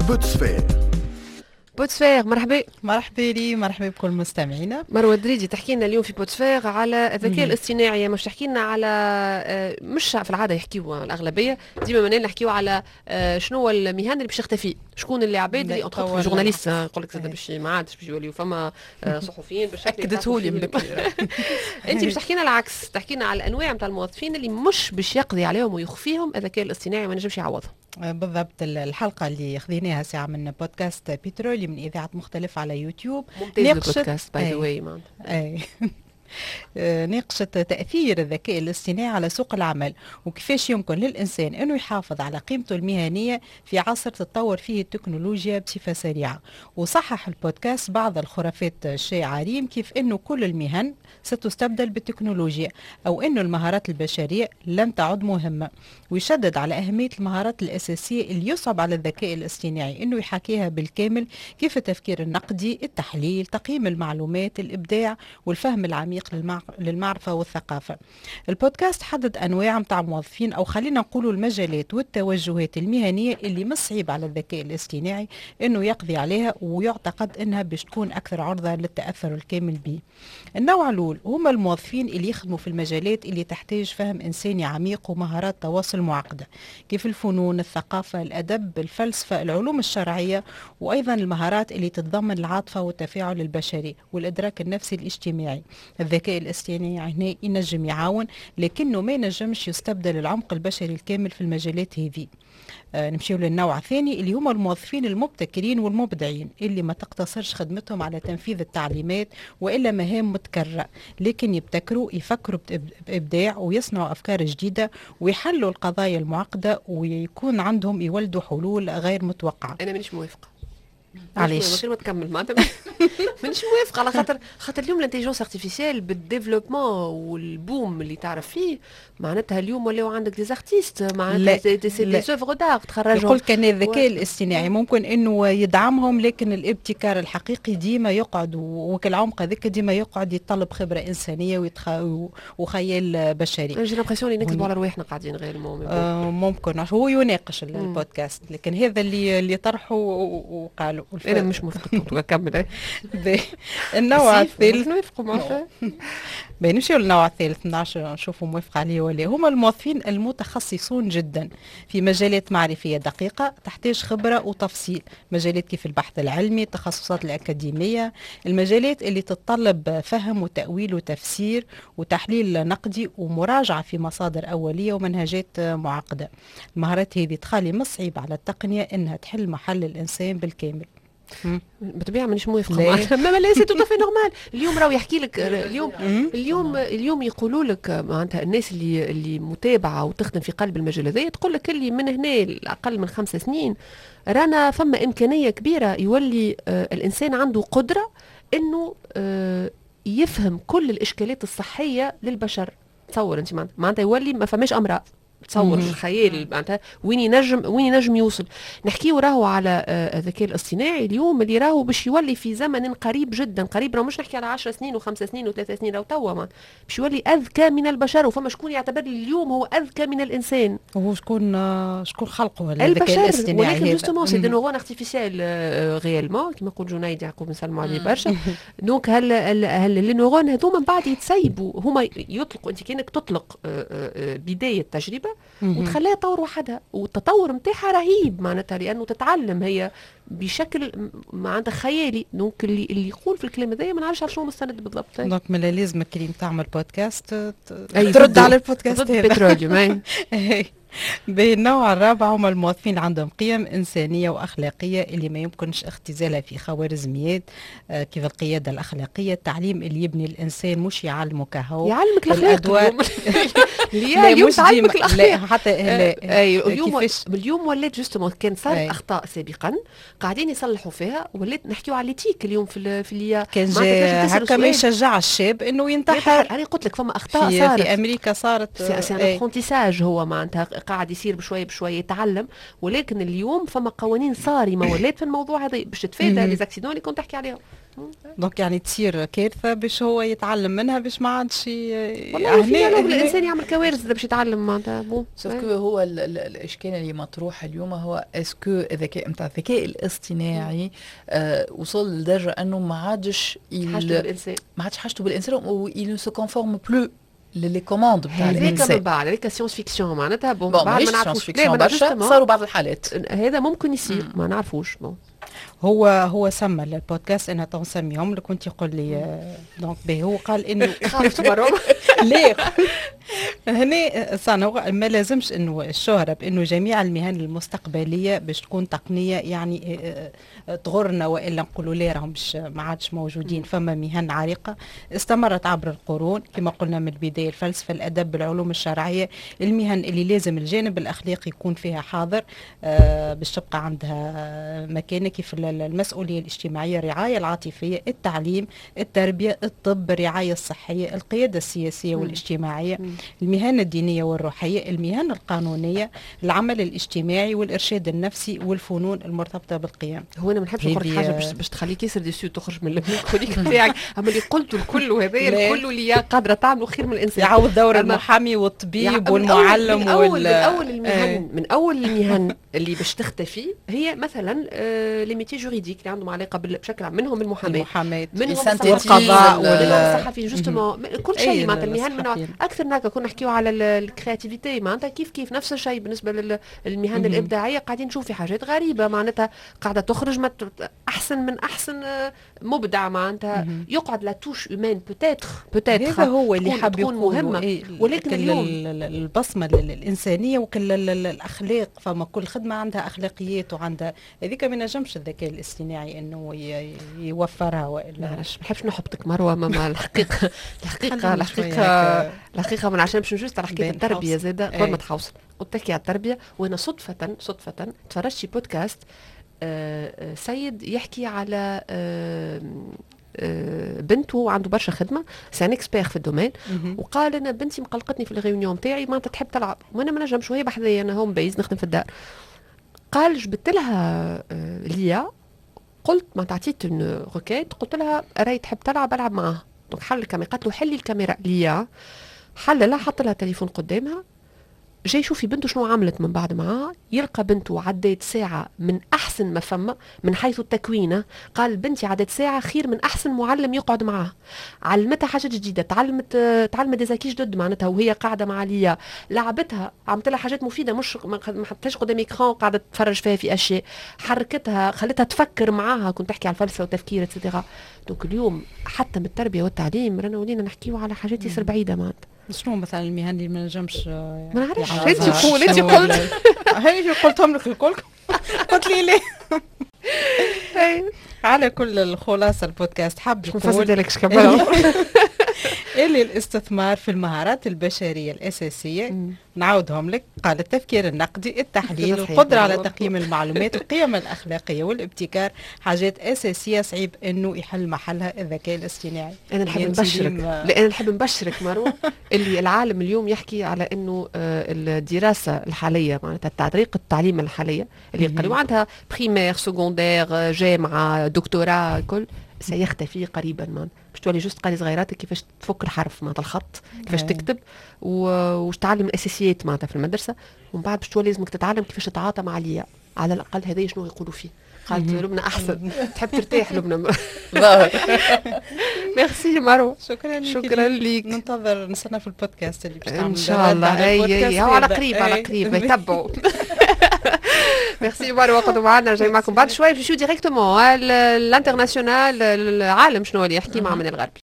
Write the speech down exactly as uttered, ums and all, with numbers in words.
بوتسفير. بوتسفير مرحبا. مرحبا لي، مرحبا بكل مستمعينا. مروه دريدي تحكي لنا اليوم في بوتسفير على الذكاء الاصطناعي، مش تحكي لنا على مش في العاده يحكيوا الاغلبيه ديما منين نحكيوا على شنو هو المهن اللي باش تختفي، شكون اللي عباد اللي اونتر جورناليست يقول لك زاد باش ما عادش باش يوليو فما صحفيين بالشكل اكدتهولي من انت باش تحكي لنا العكس، تحكي لنا على الانواع نتاع الموظفين اللي مش باش يقضي عليهم ويخفيهم الذكاء الاصطناعي ما نجمش يعوضهم. بالضبط. الحلقه اللي خذيناها ساعه من بودكاست بترولي من اذاعات مختلفه على يوتيوب ممتاز البودكاست باي ذا واي. ناقشت تأثير الذكاء الاصطناعي على سوق العمل وكيفاش يمكن للإنسان أنه يحافظ على قيمته المهنية في عصر تتطور فيه التكنولوجيا بصفة سريعة. وصحح البودكاست بعض الخرافات الشائعة ريم، كيف أنه كل المهن ستستبدل بالتكنولوجيا أو أنه المهارات البشرية لن تعد مهمة، ويشدد على أهمية المهارات الأساسية اللي يصعب على الذكاء الاصطناعي أنه يحاكيها بالكامل، كيف التفكير النقدي، التحليل، تقييم المعلومات، الإبداع والفهم العميق للمعرفة والثقافة. البودكاست حدد أنواع متاع موظفين أو خلينا نقولوا المجالات والتوجهات المهنية اللي مصعب على الذكاء الاصطناعي أنه يقضي عليها، ويعتقد أنها باش تكون أكثر عرضة للتأثر الكامل به. النوع الأول هم الموظفين اللي يخدموا في المجالات اللي تحتاج فهم إنساني عميق ومهارات تواصل معقدة، كيف الفنون، الثقافة، الأدب، الفلسفة، العلوم الشرعية، وأيضا المهارات اللي تتضمن العاطفة والتفاعل البشري والإدراك النفسي الاجتماعي. الذكاء الاصطناعي هنا ينجم يعاون، لكنه ما ينجمش يستبدل العمق البشري الكامل في المجالات هذه. آه نمشيو للنوع الثاني اللي هم الموظفين المبتكرين والمبدعين اللي ما تقتصرش خدمتهم على تنفيذ التعليمات وإلا مهام متكررة، لكن يبتكروا، يفكروا بإبداع ويصنعوا أفكار جديدة ويحلوا القضايا المعقدة ويكون عندهم يولدوا حلول غير متوقعة. أنا مانيش موافقة. علاش؟ غير ما تكمل معناتها مانيش موافقه على خاطر خاطر اليوم الانتيجنس ارتيفيسيال بالديفلوبمون والبوم اللي تعرف فيه، معناتها اليوم ولاو عندك دي زارتيست معناتها سي دي اوفر دار تخرجوا. يقول كان الذكاء الاصطناعي ممكن انه يدعمهم، لكن الابتكار الحقيقي ديما يقعد وكالعمق هذاك ديما يقعد يتطلب خبره انسانيه ويتخ... وخيال بشري. جي لامبرسيون اللي نكذبوا على رواحنا قاعدين غير المهم. آه ممكن هو يناقش البودكاست، لكن هذا اللي اللي طرحوا وقالوا. انا مش موافقه. كمل. النوع الثالث نوافقوا معاه. بنمشيو للنوع الثالث نشوفوا موافقه عليه ولا. هما الموظفين المتخصصون جدا في مجالات معرفيه دقيقه تحتاج خبره وتفصيل، مجالات كيف البحث العلمي، التخصصات الاكاديميه، المجالات اللي تتطلب فهم وتاويل وتفسير وتحليل نقدي ومراجعه في مصادر اوليه ومنهجات معقده. المهارات هذه تخلي مصعب على التقنيه انها تحل محل الانسان بالكامل. بالطبيعه مانيش موافقه. ما لا سي تو افي نورمال. اليوم راهو يحكي لك اليوم اليوم اليوم يقولوا لك معناتها الناس اللي اللي متابعه وتخدم في قلب المجال هذا تقول لك اللي من هنا اقل من خمس سنين رانا فما امكانيه كبيره يولي آه الانسان عنده قدره انه آه يفهم كل الاشكالات الصحيه للبشر. تصور انت معناتها يولي ما فماش امراض. تصور الخيال معناتها وين ينجم وين ينجم يوصل. نحكيو راهو على الذكاء الاصطناعي اليوم اللي راهو باش يولي في زمن قريب جدا قريب، راه مش نحكي على عشر سنين وخمس سنين وثلاث سنين، راهو توا باش يولي اذكى من البشر، وفما شكون يعتبر لي اليوم هو اذكى من الانسان. هو شكون شكون خلقه الذكاء الاصطناعي؟ ولكن جوستومون سي دي نورون ارتيفيسيال ريالمون كيما يقول جنيد يعقوب نسلموا عليه برشا. دونك هل هل لي نورون هذوما من بعد يتسيبوا، هما يطلقوا، انت كانك تطلق بدايه تجربه وتخليها تطور وحدها، والتطور نتاعها رهيب معناتها لانه تتعلم هي بشكل معناتها خيالي. دونك اللي اللي يقول في الكلام هذايا ما نعرفش على شنو مستند بالضبط. دونك من لازم كريم تعمل بودكاست ترد على البودكاست هذا. بتروليوم. بالنوع الرابع هم الموظفين اللي عندهم قيم إنسانية وأخلاقية اللي ما يمكنش اختزالها في خوارزميات، آه كيف القيادة الأخلاقية، التعليم اللي يبني الإنسان مش يعلمك هو يعلمك الأخلاق. لا اليوم تعلمك الأخلاق. لا حتى لا. اليوم اليوم ولات جوستومون كان صار أخطاء سابقا قاعدين يصلحوا فيها. وليت نحكيو على ليتيك اليوم في في اللي كان جا هكا ما يشجع الشاب انه ينتحر. انا قلت لك فما اخطاء في صارت في امريكا صارت سي ابرونتيساج، هو معناتها قاعد يصير بشويه بشويه يتعلم. ولكن اليوم فما قوانين صارمه ولات في الموضوع هذا باش تتفادى لي زاكسيدون اللي كنت تحكي عليهم. دونك يعني تصير كارثه باش هو يتعلم منها باش ما عادش والله في الانسان يعمل كوارث باش يتعلم معناتها. بون سوف هو الاشكال اللي مطروح اليوم هو اسكو الذكاء نتاع الذكاء الاصطناعي آه وصل لدرجه انه ما عادش حاجته بالانسان، ما عادش حاجته بالانسان و il ne se conforme plus لي كوموند بتاع الانسان. هذاك من بعد هذيك سيونس فيكسيون معناتها. بون بعد ما نعرفوش صاروا بعض الحالات هذا ممكن يصير ما نعرفوش. بون هو هو سمى البودكاست انا تنسميهم لك كنت يقول لي دونك به هو قال انه خافت مره ليه هنا صار ما لازمش انه الشهره بانه جميع المهن المستقبليه باش تكون تقنيه يعني تغرنا والا نقولوا لا راهم مش ما عادش موجودين. فما مهن عريقه استمرت عبر القرون كما قلنا من البدايه، الفلسفه، الادب، العلوم الشرعيه، المهن اللي لازم الجانب الاخلاقي يكون فيها حاضر آه باش تبقى عندها مكانه، كيف المسؤوليه الاجتماعيه، الرعايه العاطفيه، التعليم، التربيه، الطب، الرعايه الصحيه، القياده السياسيه والاجتماعيه، المهن الدينيه والروحيه، المهن القانونيه، العمل الاجتماعي والارشاد النفسي والفنون المرتبطه بالقيم. هو انا ما نحبش نقول حاجه باش باش تخليك ياسر ديسيو تخرج من الميكونيك نتاعك، اما اللي قلته الكل وهذايا الكل اللي قادره تعمله خير من الانسان. يعوض دور المحامي والطبيب والمعلم من أول من اول المهن من اول المهن اللي باش تختفي هي مثلا آه لي ميتي جوريديك اللي عندهم علاقه بشكل عام، منهم المحاماه، منهم القضاء والصحفي جوستومون كل شيء معناتها المهن. من اكثر هكا كنا نحكيو على الكرياتيفيتي معناتها كيف كيف نفس الشيء بالنسبه للمهن الابداعيه. قاعدين نشوف في حاجات غريبه معناتها قاعده تخرج احسن من احسن مبدع معناتها يقعد لا توش اومان بوتيتر بوتيتر هذا هو اللي حاب يكون مهمه. إيه ولكن اليوم البصمه الانسانيه وكل الاخلاق، فما كل خدمه عندها اخلاقيات وعندها هذيك. ما نجمش الذكاء الاصطناعي انه يوفرها والا ما نحبش نحبطك مروه. ما الحقيقه الحقيقه الحقيقه الحقيقه من عشان باش نجوز على حكايه التربيه زاده قبل ما تحوصل قلت تحكي على التربيه. وانا صدفه صدفه تفرجت شي بودكاست آه سيد يحكي على آه آه بنته عنده برشا خدمه سان اكسبير في الدومين، وقال انا بنتي مقلقتني في الريونيون تاعي ما تحب تلعب وانا ما نجمش وهي بحذايا انا هوم بيز نخدم في الدار. قال جبت لها آه ليا، قلت ما تعطيت اون روكيت قلت لها راهي تحب تلعب العب معاها. دونك حل الكاميرا، قالت له حلي الكاميرا ليا، حل لها حط لها تليفون قدامها، جاي يشوفي بنته شنو عملت من بعد معاه، يلقى بنته عديت ساعة من أحسن ما فما من حيث التكوين. قال بنتي عدت ساعة خير من أحسن معلم يقعد معاه، علمتها حاجات جديدة، تعلمت تعلمت ديزاكي جدد معناتها وهي قاعدة مع ليا، لعبتها، عملت لها حاجات مفيدة مش ما حطيتهاش قدام إكران قاعدة تتفرج فيها في أشياء، حركتها خلتها تفكر معاها، كنت تحكي على الفلسفة والتفكير اتسيتيرا. دونك اليوم حتى من التربية والتعليم رانا ولينا نحكيو على حاجات ياسر بعيدة معناتها. شنو مثلا المهن اللي ما نجمش ما نعرفش انت تقول انت قلت هي قلتهم لك الكل قلت لي ليه على كل الخلاصه البودكاست حاب نقول لك شكبر اللي الاستثمار في المهارات البشريه الاساسيه مم. نعاودهم لك. قال التفكير النقدي، التحليل، القدره على تقييم المعلومات، القيم الاخلاقيه والابتكار، حاجات اساسيه صعيب انه يحل محلها الذكاء الاصطناعي. انا نحب نبشرك لان نحب نبشرك مروه اللي العالم اليوم يحكي على انه الدراسه الحاليه معناتها التطريق التعليم الحاليه اللي قالوا عندها بريمير سكوندير جامعه دكتوراه كل سيختفي قريبا. مان باش تولي جوست قالي صغيراتك كيفاش تفك الحرف معناتها الخط، كيفاش تكتب وش تعلم الاساسيات معناتها في المدرسه، ومن بعد باش تولي لازمك تتعلم كيفاش تتعاطى مع ليا. على الاقل هذا شنو يقولوا فيه. قالت لبنى احسن تحب ترتاح لبنى. ميرسي مروه. شكرا لك. شكرا ليك. ننتظر نستنى في البودكاست اللي باش تعمل ان شاء الله. اي هو على قريب على قريب يتبعوا. ميرسي مروه قعدوا معنا. جاي معكم بعد شويه في شو ديريكتومون الانترناسيونال العالم شنو اللي يحكي مع من الغربي.